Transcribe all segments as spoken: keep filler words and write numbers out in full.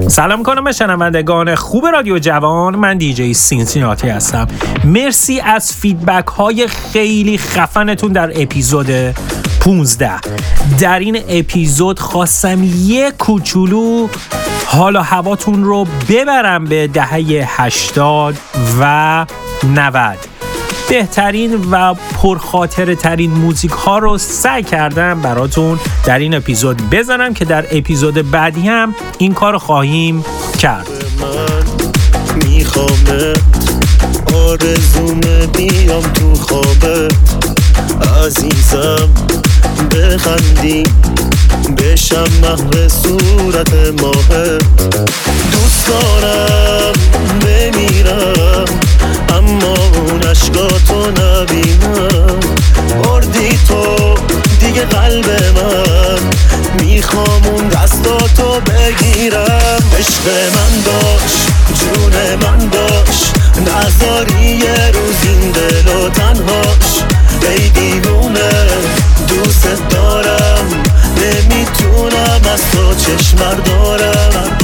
سلام کنم به شنوندگان خوب رادیو جوان. من دیجی سینسیناتی هستم. مرسی از فیدبک های خیلی خفنتون در اپیزود پونزده. در این اپیزود خواستم یه کوچولو حال و هواتون رو ببرم به دهه هشتاد و نود. بهترین و پرخاطره ترین موزیک ها رو سعی کردم براتون در این اپیزود بزنم که در اپیزود بعدی هم این کار خواهیم کرد. من میخوامت، آرزومه بیام تو خوابت، عزیزم بخندی بشم مهر صورت ماهت. دوست دارم بمیرم اما اون عشقاتو نبینم. بردی تو دیگه قلب من، میخوام اون دستاتو بگیرم. عشق من باش، جون من باش، نذاری یه روز این دل و تنهاش. ای دیوونه دوست دارم، نمیتونم از تو چشم دارم.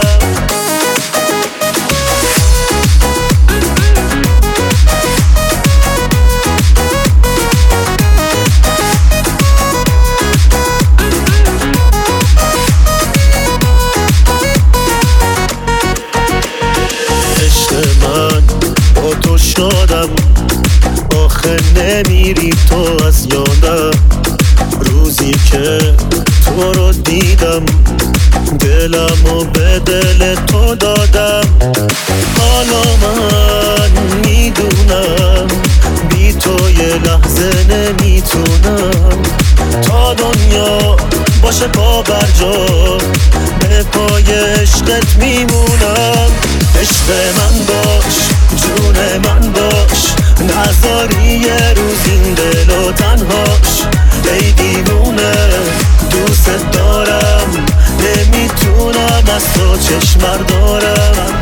شدم آخه نمیری تو از یادم. روزی که تو رو دیدم دلمو به دل تو دادم. حالا من میدونم بی تو یه لحظه نمیتونم. تا دنیا باشه پا بر جا به پای عشقت میمونم. عشق من باش، جون من باش، نذاری یه روز این دل و تنهاش. ای دیوونه دوست دارم، نمیتونم از تو چشم دارم.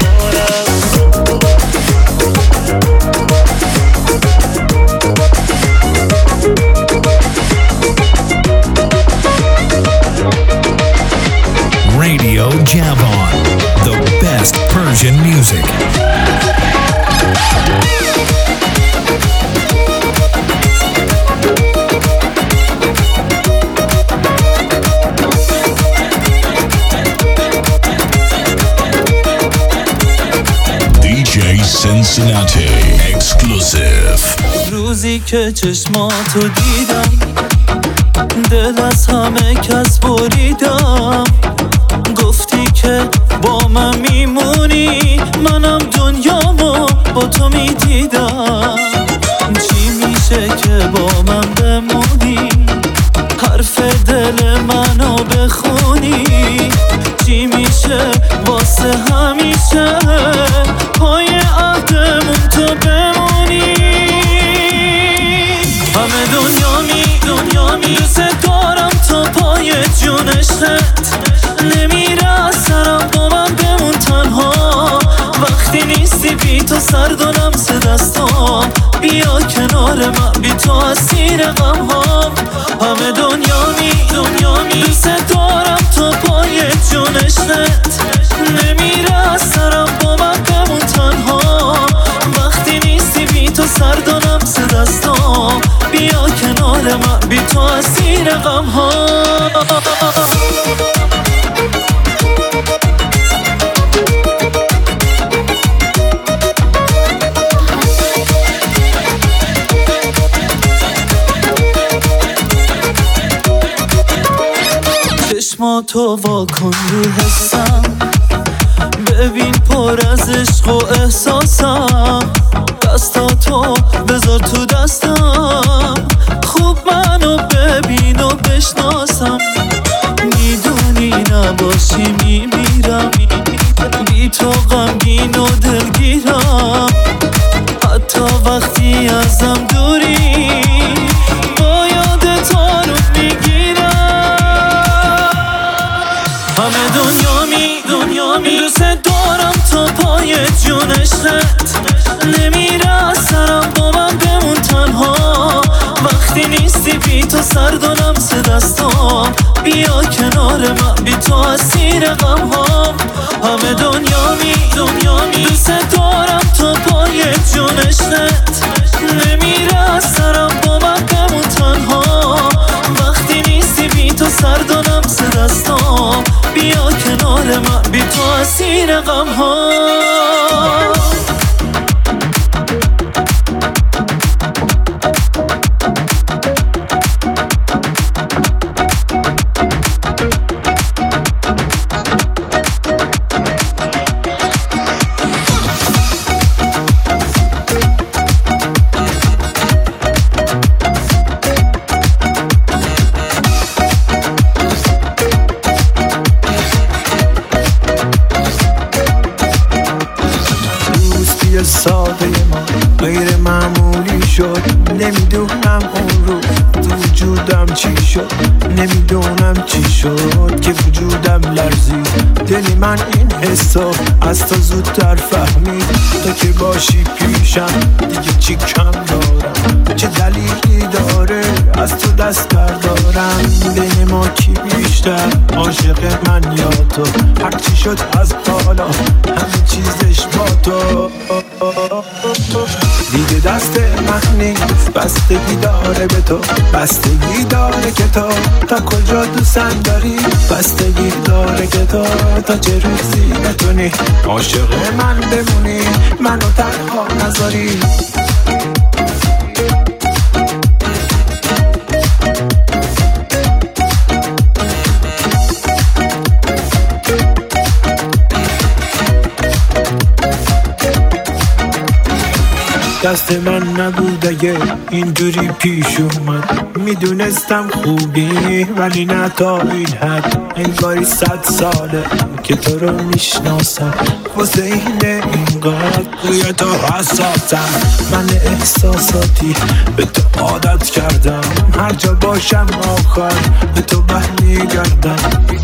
Radio Javan, the best Persian music. دیجی Cincinnati exclusive. روزی که چشماتو دیدم دل از همه کس بریدم. گفتی که با من میمونی، منم دنیامو با تو میدیدم. چی میشه که با من بمونی، حرف دل منو بخونی. چی میشه واسه همیشه پای عهدمون تو بمونی. همه دنیا می دنیا می دوست دارم تا پای جونشت. نمیره از سرم با من بمون تنها. وقتی نیستی بی تو سرد و لمس دستام. بیا کنار من بی تو اسیر غم ها. همه دنیا می دنیا می دوست دارم تا پای جونشت. نمیره از سرم با من بمون تنها. وقتی نیستی بی تو سرد و لمس دستام. بیا کنار من بی تو اسیر غم ها. چشماتو واکن رو حسم، ببین پر از عشق و احساسم. دستاتو بذار تو دستم، خوب منو ببین و بشناسم. میدونی نباشی میمیرم، بی تو غمگین و دلگیرم. حتی وقتی ازم دوری با یادت آروم میگیرم. همه دنیا می دنیا می دوست دارم تا پای جونشت. نمیره از سرم با من بمون تنها. وقتی نیستی بی تو سرد و لمس دستام. بیا کنار من بی تو اسیر غم ها. همه دنیا می دنیا می دوست دارم تا پای جونشت نمیره از سرم با من بمون تنها وقتی نیستی بی تو سردانم سر دستام بیا کنار من بی تو اسیر غم ها ساده ما غیر معمولی شد نمیدونم اون رو تو وجودم چی شد نمیدونم چی شد که وجودم لرزید دلی من این حسو از تو زودتر فهمید تو که باشی پیشم دیگه چی کم دارم چه دلیلی داره از تو دست بردارم بین ما کی بیشتر عاشق من یا تو هرچی شد از بالا همه چیزش با تو دیگه دست من نیست بستگی داره به تو بستگی داره که تو تا کجا دوستم داری بستگی داره که تو تا چه روزی بتونی عاشق من بمونی منو تنها نذاری دست من نبود اگه اینجوری پیش اومد میدونستم خوبی ولی نه تا این حد انگاری صد ساله که تو رو میشناسم واسه اینه اینقدر روی تو حساسم من احساساتی به تو عادت کردم هر جا باشم آخر به تو برمیگردم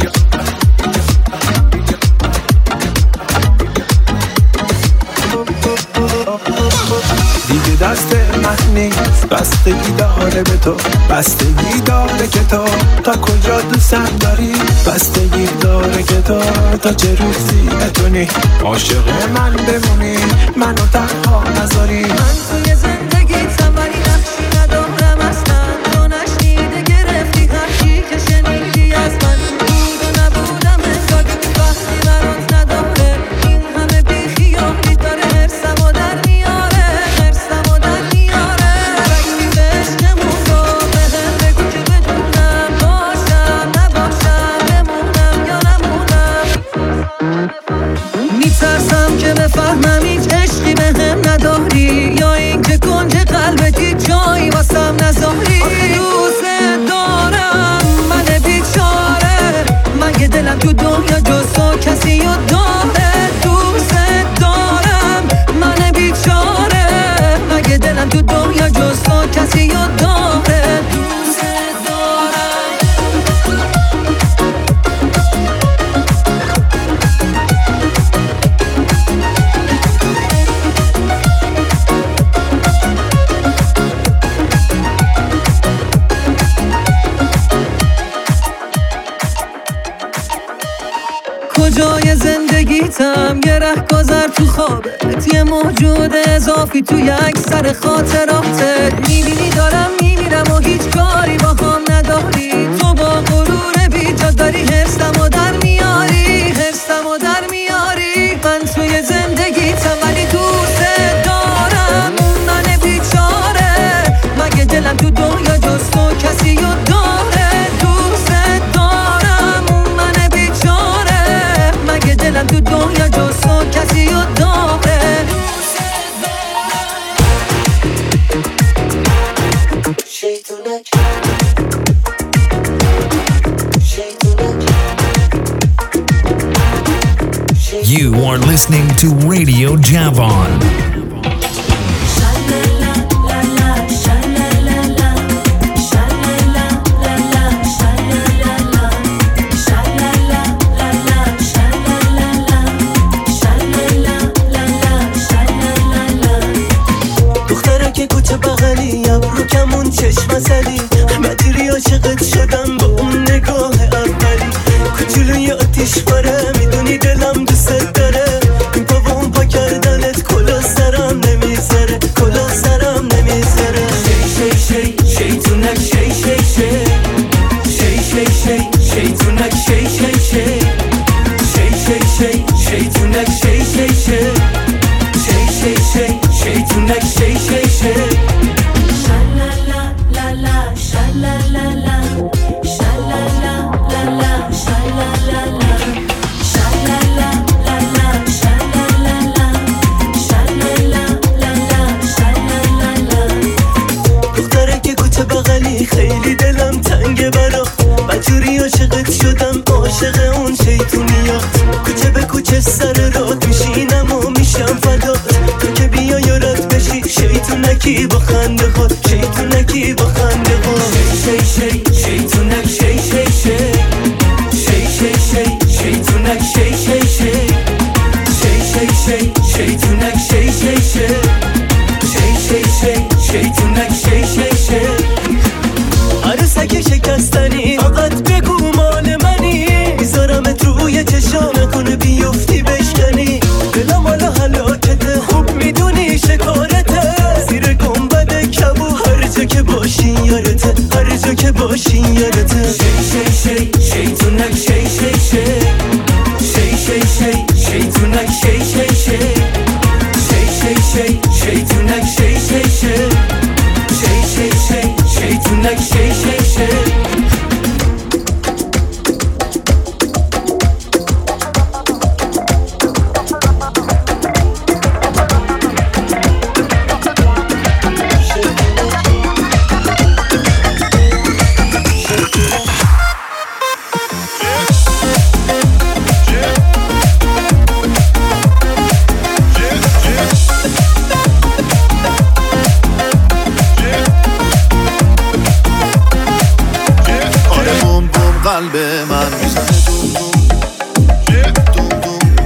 دیگه دست من نیست بستگی داره به تو بستگی داره که تو تا کجا دوستم داری بستگی داره که تو تا چه روزی بتونی عاشق من بمونی منو تنها نذاری من توی زندگیتم ولی نقشی ندارم اصلا تو نشنیده گرفتی هرچی که شنیدی از من بود و نبودم انگار وقتی برات نداره این همه بیخیالی داره حرسم و در میاره حرسم و در میاره رنگی به عشقمون رو به هم بگو که بدونم باشم نباشم بمونم یا نمونم میترسم که بفهمم هیچ عشقی به هم نداری یا این که کنج قلبتی جایی واسم نذاری آخه دوست دارم من بیچاره من یه دلم تو دنیا جز تو کسی رو داره دوست دارم من بیچاره من یه دلم تو دنیا جز تو کسی رو داره دوست دارم کجای زندگیتم یه رهگذر تو خوابت یه موجود اضافی تو یک سر خاطراتت میبینی دارم میمیرم و هیچ کاری با هم نداری تو با غرور بیجا داری حرسم و در میاری حرسم و در میاری من توی زندگیتم ولی دوست دارم من بیچاره مگه دلم تو دنیا جز تو کسی رو داره دوست دارم من بیچاره مگه دلم تو دنیا جز تو کسی رو داره شیطونک شیطونک You are listening to Radio Javon. چشم زدی مدیری عاشقت شدم با اون نگاه اولی کوچولوی آتیش باره میدونی خیلی دلم دوست داره. این پا و اون پا کردنت کلا سرم نمیذاره، کلا سرم نمیذاره. شی شی شی شیطونک شی شی شی شی شی شی شیطونک شی شی شی شی شی شی شیطونک شی شی شی شی شی شی شیطونک شی شی شی. شلالا لا لا شلالا لا شلالا لا لا شلالا لا شلالا لا لا شلالا لا شلالا لا لا شلالا لا. دختره که کوچه بغلی خیلی دلم تنگه برا، بجوری عاشقت شدم عاشق اون شیطونیات. کوچه به کوچه سر راه میشینم و میشم فدات، تو که بیا یارت بشی شیطونکی با خنده خود، شیطونکی با خنده خود. شی شی شی شیطونک شی شی شی شی شی شی شیطونک شی شی شی شی شی شی شیطونک شی شی شی شی شی شی شیطونک شی شی شی. عروسک شکستنی فقط بگو مال منی، میذارمت روی چشام نکنه بیفتی بشکنی. دلم حالا هلاکته خوب میدونی شکارته، زیر گنبد کبو هر جا که باشی یارته، هر جا که باشی یارته. شی شی شی شیطونک شی شی شی شی شی شی شیطونک شی شی شی شی شی شی شیطونک شی شی شی شی شی شی شیطونک شی شی شی. قلب من میزنه دوم دوم دوم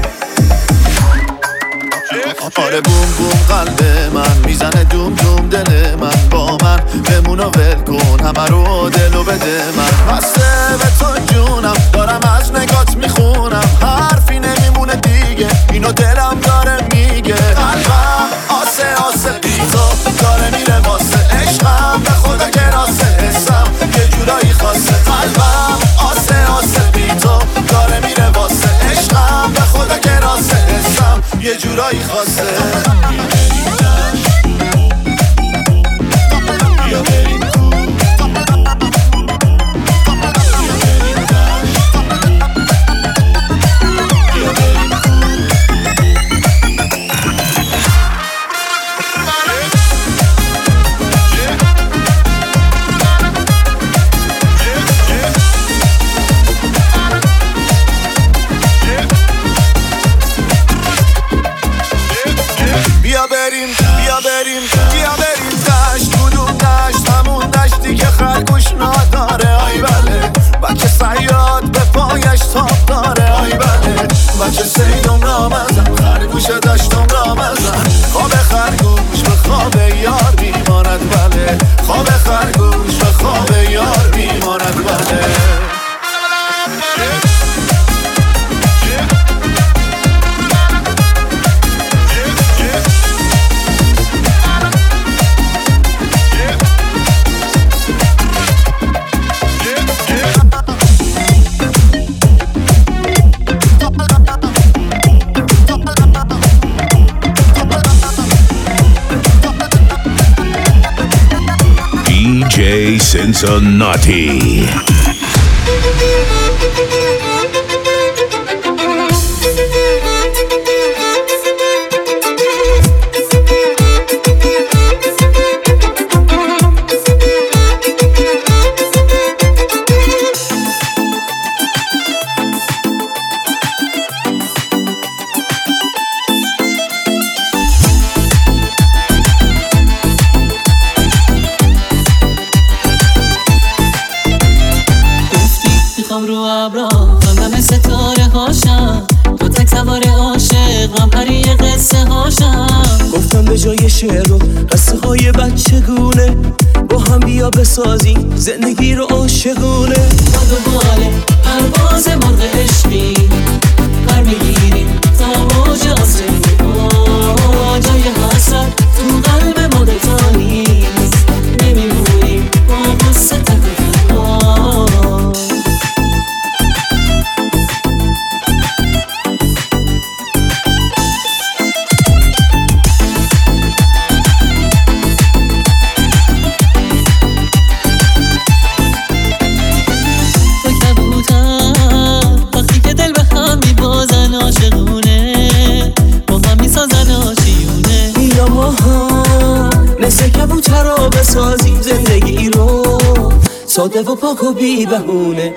دوم. آره بوم بوم قلب من میزنه دوم دوم. دل من با من بمون و ول کن همه رو دلو بده من. بسته به تو جونم دارم از نگات میخونم، حرفی نمیمونه دیگه اینو دلم داره میگه. قلبم آسه آسه بیتا داره میره واسه عشقم، به خدا کراسه حسم یه جورایی خاصه. قلبم آسه آسه بیتا داره میره واسه عشقم، به خدا کراسه حسم یه جورایی خاصه. بیا بریم کو بیا بریم بیا بریم بیا بریم بیا بریم دشت کدوم دشت، همون دشتی که خرگوش نداره. آی بله بچه صیاد به پایش تاب داره. آی بله بچه سیدم را مزن، خرگوش دشتم را مزن. خواب خرگوش به خواب یار بیماند. بله خواب خرگوش به خواب یار بیماند. بله D J Cincinnati. رو ابرا خواندم ستاره هاشم، تو تک سوار عاشق من پری قصه هاشم. گفتم به جای شعر و قصه های بچگونه با هم بیا بسازیم زندگی رو عاشقونه. باد و باله پرواز مرغ عشقی پر میگه ساده و پاک و بی بهونه.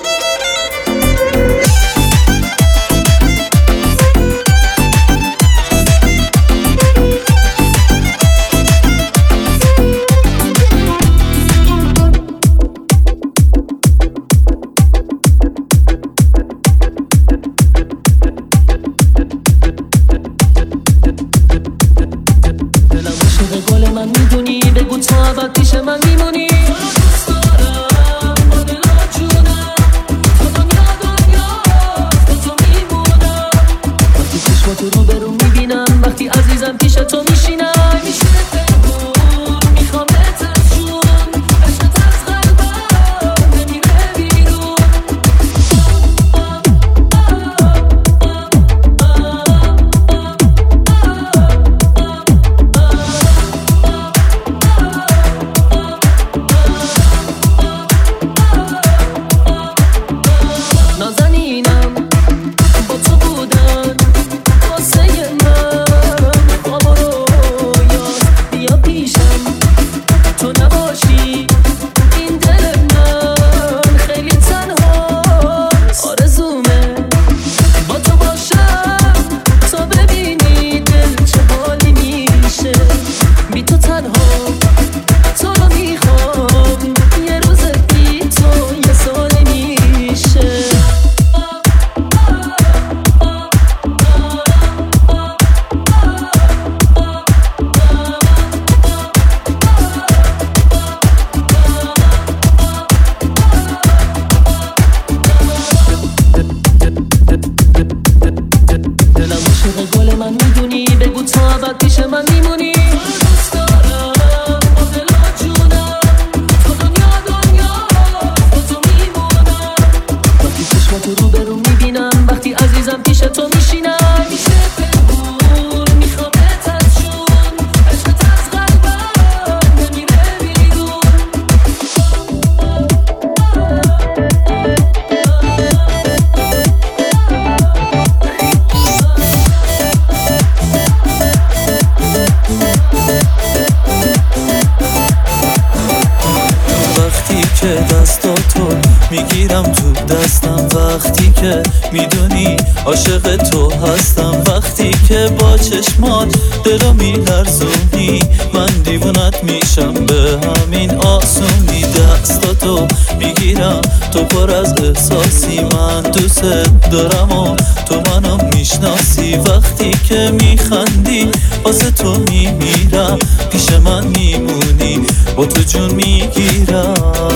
میگیرم تو دستم وقتی که میدونی عاشق تو هستم، وقتی که با چشمات دلو میلرزونی من دیوونت میشم به همین آسونی. دستاتو میگیرم تو پر از احساسی، من دوست دارم و تو منو میشناسی. وقتی که میخندی واسه تو میمیرم، پیش من میمونی با تو جون میگیرم.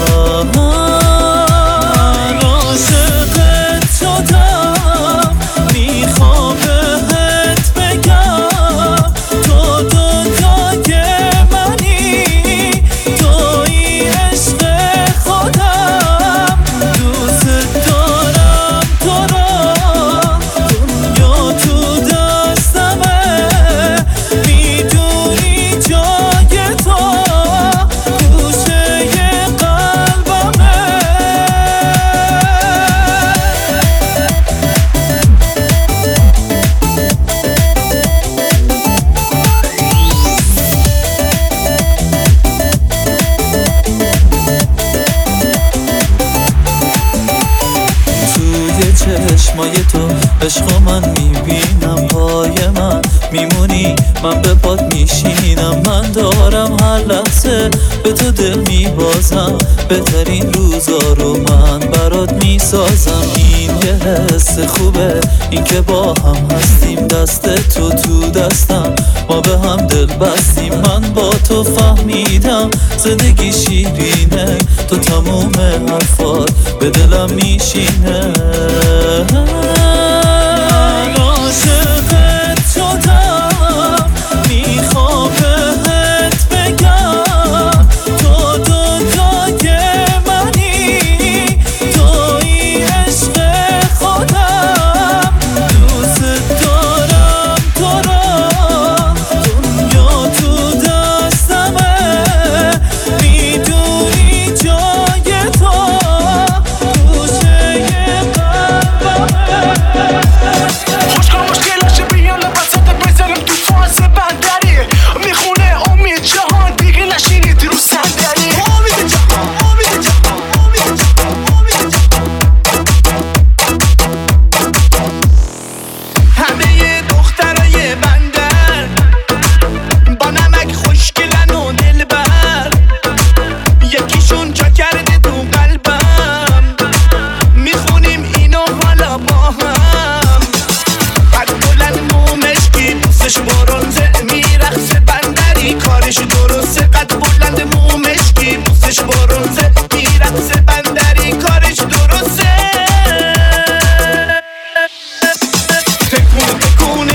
عاشقت شدم میخوام بهت بگم تو دنیای منی، توی عشق خودم، دوست دارم تو را، دنیا تو دستمه، میدونی جای تو گوشه قلبمه. چشمای تو عشق من میبینم، پای من میمونی من به پات میشینم. من دارم هر لحظه به تو دل میبازم، بهترین روزا رو من برات میسازم. این یه حس خوبه این که با هم هستیم، دست تو تو دستم ما به هم دل بستیم. من با تو فهمیدم زندگی شیرینه، تو تموم حرفات به دلم میشینه. عاشقت شدم میخوام بهت بگم تو دنیای منی، توی عشق خودم، دوست دارم تو را، دنیا تو دستمه، میدونی جای تو گوشه قلبمه.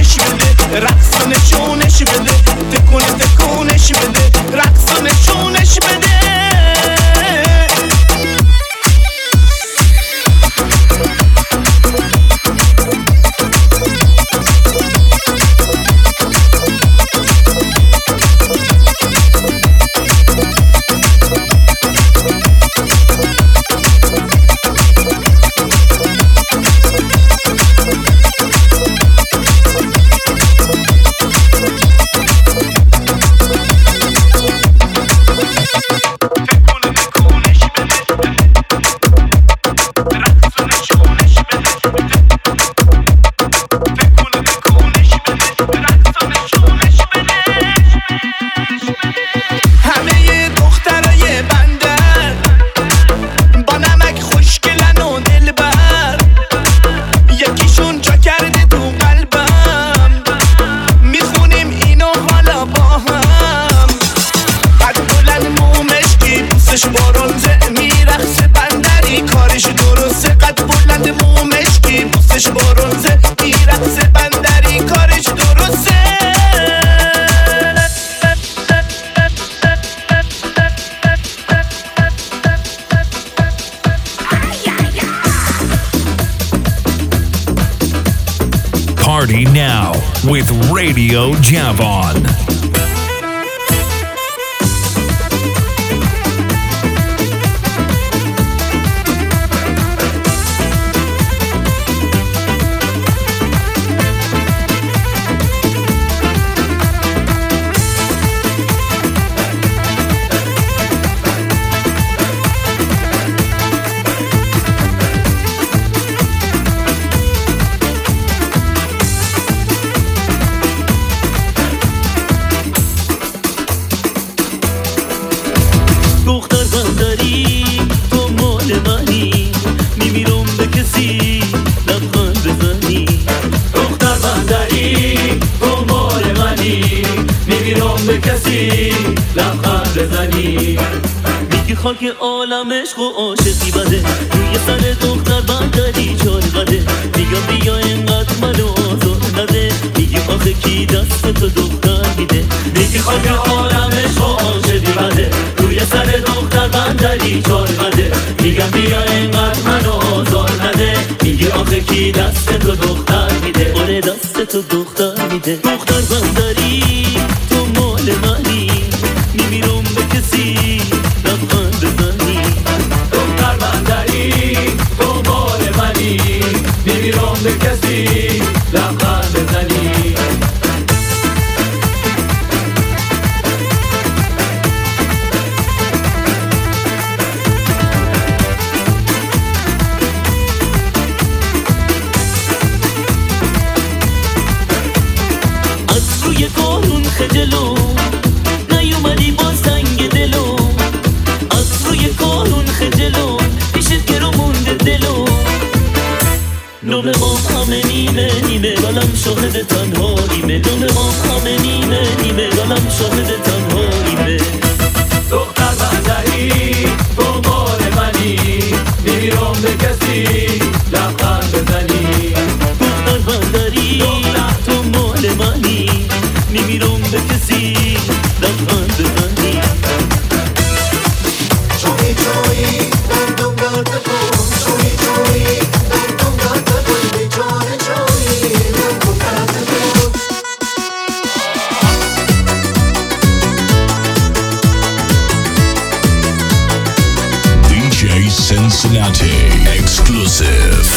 نشونش بده، رقص و نشونش بده، تکون تکونش بده، رقص و نشونش بده. Party now with Radio Javon. خاک عالم عشق و عاشقی بده، روی سر دختر بندری چار قده، میگم بیا اینقدر منو آزار نده، میگی آخه کی دست تو دختر میده. میگی خاک عالم عشق و عاشقی بده، روی سر دختر بندری چار قده، میگم بیا اینقدر منو آزار نده، میگی آخه کی دست تو دختر میده. آره دست تو دختر میده. دختر بندری تو مال منی، میمیرم به کسی لبخند بزنی. دختر بندری تو مال منی، میمیرم به کسی لبخند بزنی. از روی قانون خجلو نیومدی با سنگ دلو، از روی قانون خجلو پیشت گرو مونده دلو. نوم ما همه نیمه نیمه گلم شاهد تنهاییمه، نوم ما همه نیمه نیمه گلم شاهد تنهاییمه. دختر بندری تو مال منی، میمیرم به کسی لبخند بزنی. دختر بندری تو مال منی، میمیرم به کسی لبخند بزنی. جویی جویی دردم درد کن، جویی جویی دردم درد کن، بی جان جویی دردم درد کن. D J Cincinnati exclusive.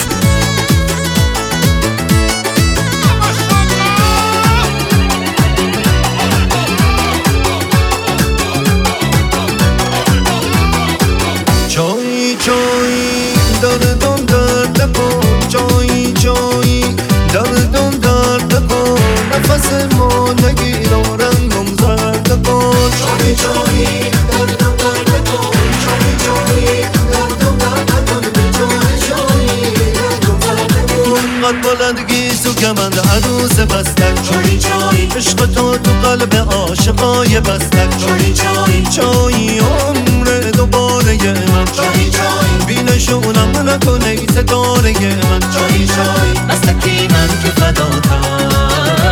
جویی جویی دردم درد کن، جویی جویی دردم درد کن، نفس ما نگیر و رنگم زرد کن. جویی جویی دردم درد کن، جویی جویی دردم درد کن، بی جان جویی دردم درد کن. قد بلندگی سو کمند عروس بستک، جویی جویی عشق تو تو قلب عاشقای بستک. جویی جویی جویی عمر دوباره من، جویی جویی بی نشونم نکنه ای ستاره من. جویی جویی بستکی من که فداتم،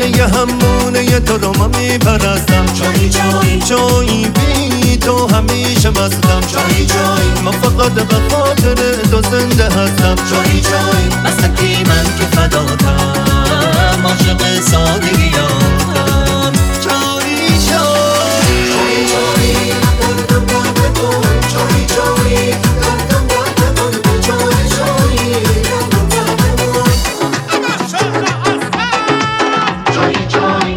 سینه همونه تو رو من میپرستم. جایی جایی جایی بی تو همیشه مستم. جایی جایی من فقط به خاطر تو زنده هستم. جایی جایی مستکی من که فداتم، عاشق سادگیاتم. جایی جایی جایی جایی دردم درد تو. جایی جایی دردم درد تو. جایی جایی دردم درد تو. جایی جایی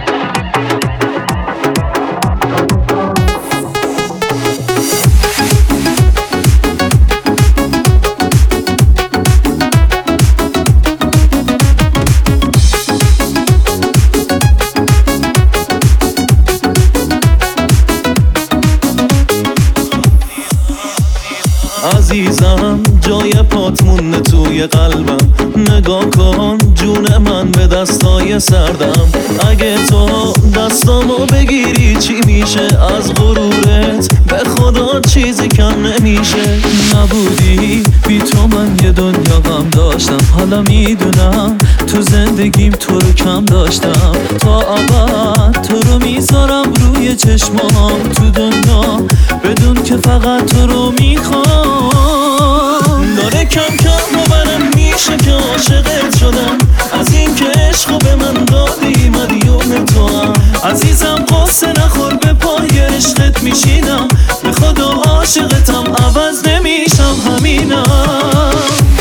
عزیزم جای پات مونه توی قلبم، نگاه کن جون من به دستای سردم. اگه تو دستامو بگیری چی میشه؟ از غرورت به خدا چیزی کم نمیشه. نبودی بی تو من یه دنیا غم داشتم، حالا میدونم تو زندگیم تو رو کم داشتم. تا ابد تو رو میذارم روی چشمام تو دنیا، بدون که فقط تو رو میخوام. داره کم کم باورم میشه که عاشقت شدم، از این که عشقو به من دادی مدیون تو هم. عزیزم قصه نخور به پای عشقت میشینم، به خدا عاشقتم عوض نمیشم همینم.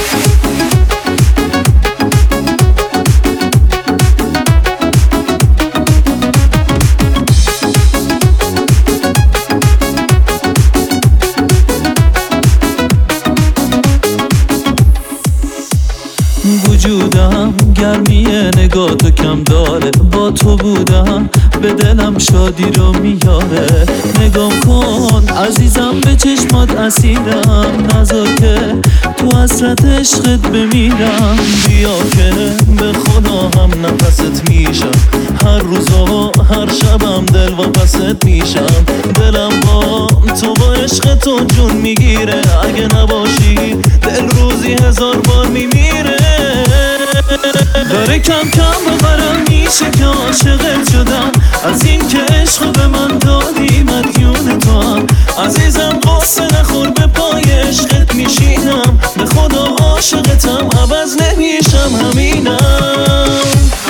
وجودم گرمی نگاه تو کم داره، با تو بودم به دلم شادی رو میاره. نگاه کن عزیزم به چشمات اسیرم، نذار که تو حسرت عشقت بمیرم. بیا که به خدا هم نفست میشم، هر روز و هر شبم دل واپست میشم. دلم با تو با عشق تو جون میگیره، اگه نباشی دل روزی هزار بار میمیره. داره کم کم باورم میشه که عاشقت شدم، از این که عشقو به من دادی مدیون تو هم. عزیزم قصه نخور به پای عشقت میشینم، به خدا عاشقتم عوض نمیشم همینم.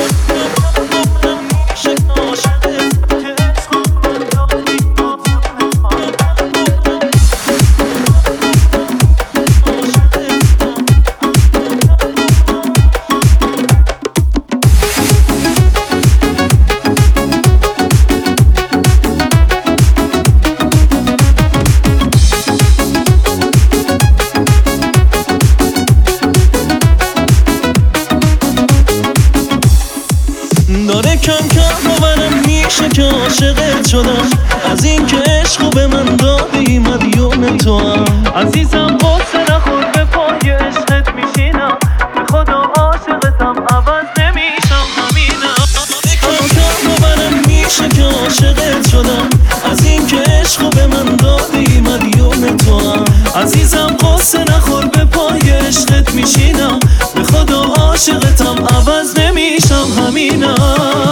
داره کم کم باورم میشه که عاشقت شدم، از این که عشقو به من دادی مدیون تو هم. عزیزم قصه نخور به پای عشقت میشینم، به خدا عاشقتم عوض نمیشم همینم. کم کم باورم میشه که عاشقت شدم، از این که عشقو به من دادی مدیون تو هم. عزیزم قصه نخور به پای عشقت میشینم، به خدا عاشقتم عوض نمیشم همینم.